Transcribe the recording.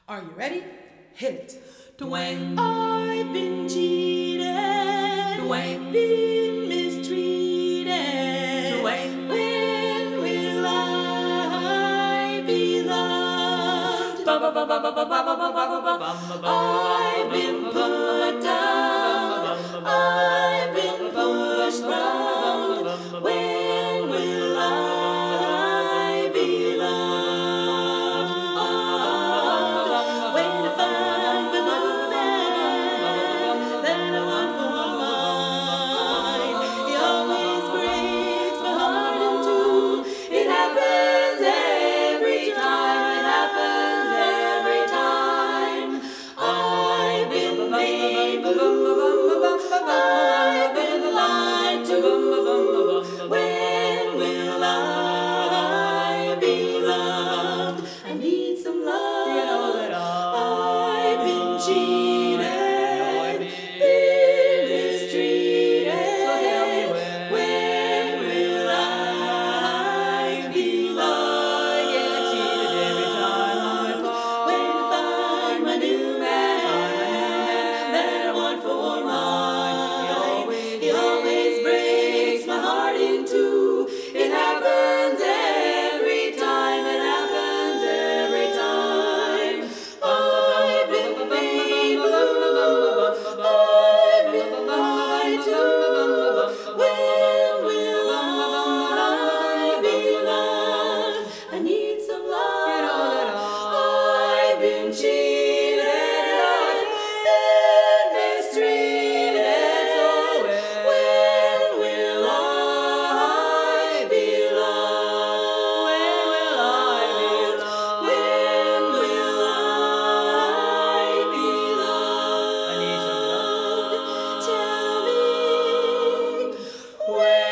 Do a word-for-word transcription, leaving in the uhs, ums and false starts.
Are you ready? Hit it. Dwayne, I've been cheated. Dwayne, Been mistreated. Dwayne, When will I be loved? I've been put down. I've been pushed round. When will I be loved? Oh, when I find the woman that I want for mine, he always breaks my heart in two. It happens every time. It happens every time. I've been made blue. I've been lied to. When will I be loved? I need some love. you know that I've been cheated, I've been mistreated. So tell me when. When will I be loved? I get cheated every time I fall. When I find my new man that I want for mine, he always breaks my heart in two. It happens every time. It happens every time. I've been made blue. I've been lied to. When will I be loved? I need some love. You know that I've been cheated, been mistreated. So When will I be loved? When will I be loved? When will I be loved? I need some love. Tell me when.